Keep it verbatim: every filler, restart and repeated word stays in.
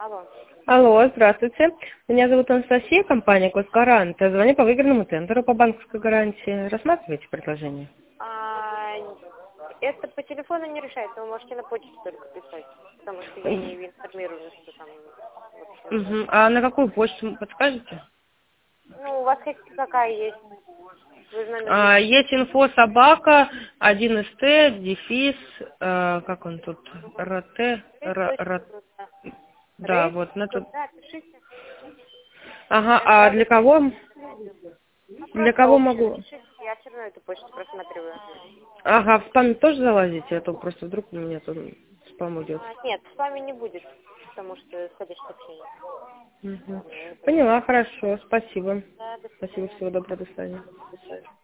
Алло. Алло, здравствуйте. Меня зовут Анастасия, компания Госгарант. Я звоню по выигранному тендеру по банковской гарантии. Рассматриваете предложение? А, это по телефону не решается, вы можете на почту только писать, потому что я не информирую, что там. В общем. Угу. А на какую почту подскажете? Ну, у вас как- какая есть? Вы же номер А, запишите. есть инфо собака, один ст, дефис, э, как он тут, рт, р, р- Да. да, Рейс, вот, на тут. да, пишите. Ага, Я а сразу для кого, найду. Ну, для просто кого общее могу? напишите, я все равно эту почту просматриваю. Ага, в спам тоже залазите, а то просто вдруг у меня тут спам идет. А, нет, с вами не будет, потому что входящее сообщение. Мгм. Не будет. Поняла, хорошо, спасибо. Да, до Спасибо, свидания. всего доброго, до свидания.